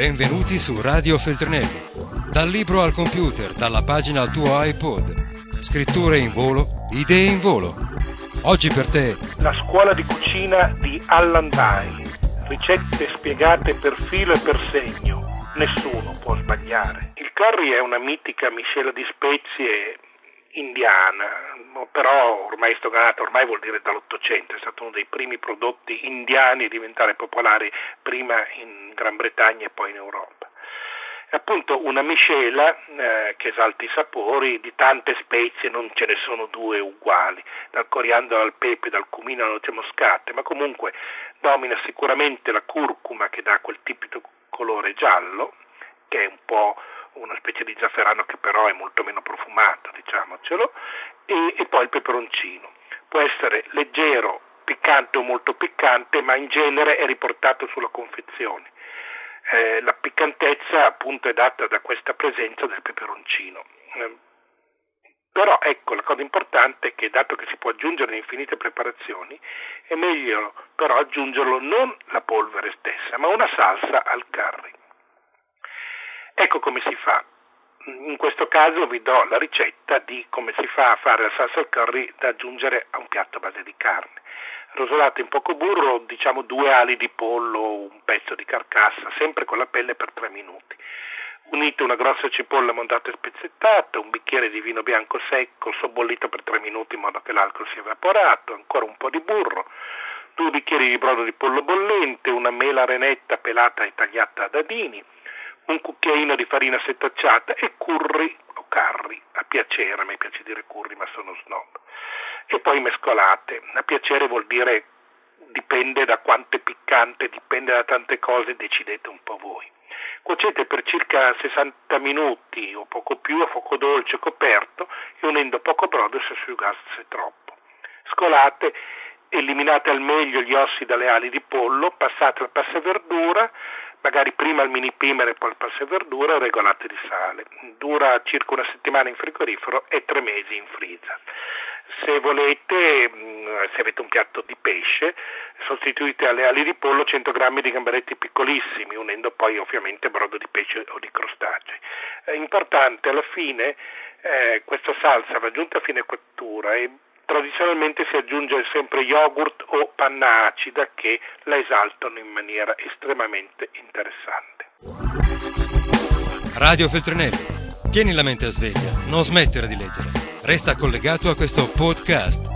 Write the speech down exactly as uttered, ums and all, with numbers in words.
Benvenuti su Radio Feltrinelli. Dal libro al computer, dalla pagina al tuo iPod. Scritture in volo, idee in volo. Oggi per te La scuola di cucina di Allan Bay. Ricette spiegate per filo e per segno. Nessuno può sbagliare. Il curry è una mitica miscela di spezie indiana, però ormai stoganata, ormai vuol dire dall'Ottocento, è stato uno dei primi prodotti indiani a diventare popolari prima in Gran Bretagna e poi in Europa. È appunto una miscela eh, che esalta i sapori di tante spezie, non ce ne sono due uguali, dal coriandolo al pepe, dal cumino alla noce moscata, ma comunque domina sicuramente la curcuma che dà quel tipico colore giallo, che è un po' una specie di zafferano che però è molto meno profumato, diciamocelo, e, e poi il peperoncino. Può essere leggero, piccante o molto piccante, ma in genere è riportato sulla confezione. Eh, la piccantezza appunto è data da questa presenza del peperoncino. Eh, però ecco, la cosa importante è che dato che si può aggiungere in infinite preparazioni, è meglio però aggiungerlo non la polvere stessa, ma una salsa al curry. Ecco come si fa. In questo caso vi do la ricetta di come si fa a fare la salsa al curry da aggiungere a un piatto a base di carne. Rosolate in poco burro, diciamo due ali di pollo, un pezzo di carcassa, sempre con la pelle per tre minuti. Unite una grossa cipolla montata e spezzettata, un bicchiere di vino bianco secco, sobbollito per tre minuti in modo che l'alcol sia evaporato, ancora un po' di burro, due bicchieri di brodo di pollo bollente, una mela renetta pelata e tagliata a dadini, un cucchiaino di farina setacciata e curry o curry, a piacere, a me piace dire curry ma sono snob, e poi mescolate. A piacere vuol dire dipende da quanto è piccante, dipende da tante cose, decidete un po' voi. Cuocete per circa sessanta minuti o poco più a fuoco dolce coperto e unendo poco brodo se asciugasse troppo. Scolate, eliminate al meglio gli ossi dalle ali di pollo, passate al passaverdura, magari prima il mini primer e poi il passaverdura, regolate di sale. Dura circa una settimana in frigorifero e tre mesi in freezer. Se volete, se avete un piatto di pesce, sostituite alle ali di pollo cento grammi di gamberetti piccolissimi, unendo poi ovviamente brodo di pesce o di crostacei. È importante, alla fine eh, questa salsa va aggiunta a fine cottura e tradizionalmente si aggiunge sempre yogurt o panna acida che la esaltano in maniera estremamente interessante. Radio Feltrinelli. Tieni la mente a sveglia, non smettere di leggere. Resta collegato a questo podcast.